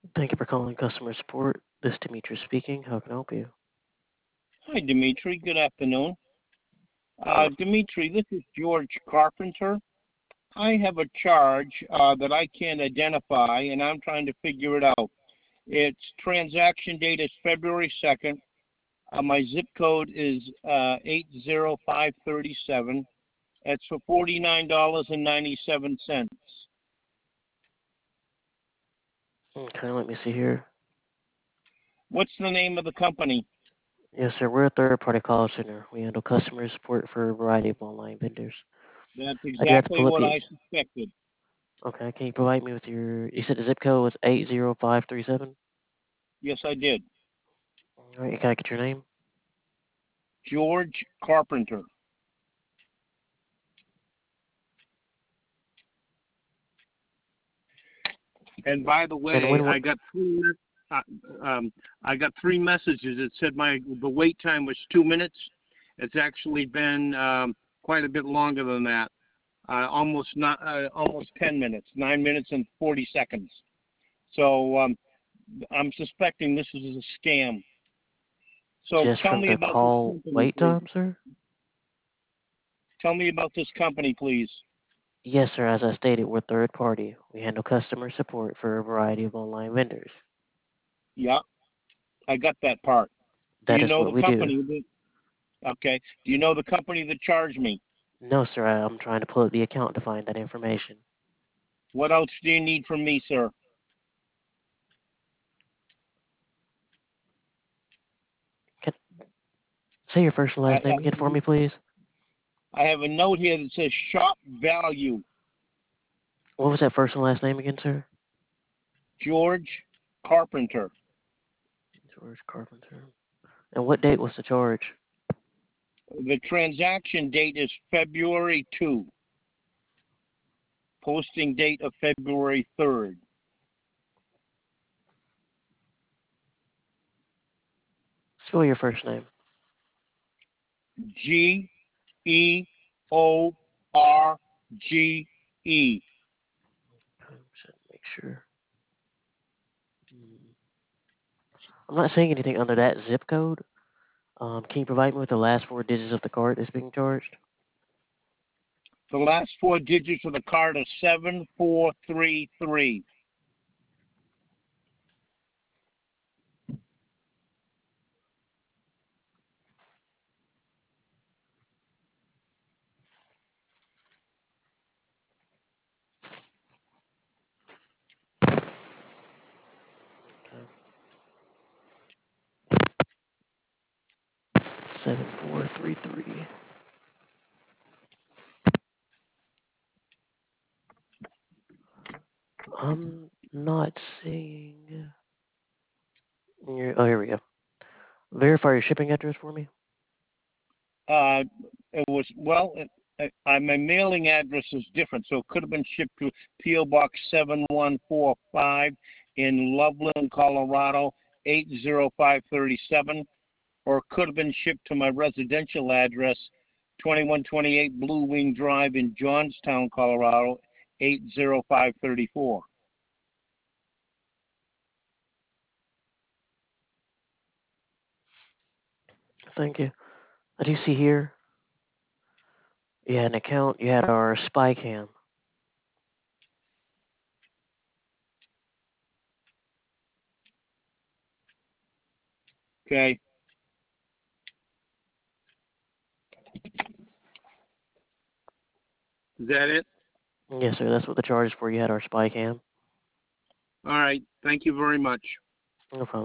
Thank you for calling customer support. This is Dimitri speaking. How can I help you? Hi, Dimitri. Good afternoon. Hello. Dimitri, this is George Carpenter. I have a charge that I can't identify, and I'm trying to figure it out. Its transaction date is February 2nd. My zip code is 80537. It's for $49.97. Okay, let me see here. What's the name of the company? Yes, sir. We're a third-party call center. We handle customer support for a variety of online vendors. That's I do have to exactly pull up what the. I suspected. Okay, can you provide me with your? You said the zip code was 80537. Yes, I did. All right, can I get your name? George Carpenter. And by the And way, when? uh, I got three messages. It said the wait time was 2 minutes. It's actually been quite a bit longer than that. Almost 10 minutes, 9 minutes and 40 seconds. So I'm suspecting this is a scam. So Just tell for me the about this call company, wait please. time, sir? Tell me about this company, please. Yes, sir. As I stated, we're third party. We handle customer support for a variety of online vendors. Yeah, I got that part. Do That you is know what the we do. company okay? Do you know the company that charged me? No, sir. I'm trying to pull up the account to find that information. What else do you need from me, sir? Can, Say your first and I, last name again for I, me, please. I have a note here that says shop value. What was that first and last name again, sir? George Carpenter. George Carpenter. And what date was the charge? The transaction date is February 2. Posting date of February 3rd. Spell your first name. George. Just make sure. I'm not seeing anything under that zip code. Can you provide me with the last four digits of the card that's being charged? The last four digits of the card are 7433. Okay. 7433. I'm not seeing. Oh, here we go. Verify your shipping address for me. Uh, it was, well, my mailing address is different, so it could have been shipped to P.O. Box 7145 in Loveland, Colorado, 80537, or it could have been shipped to my residential address, 2128 Blue Wing Drive in Johnstown, Colorado, 80534. Thank you. I do see here you had an account. You had our spy cam. Okay. Is that it? Yes, sir. That's what the charge is for. You had our spy cam. All right. Thank you very much. No problem.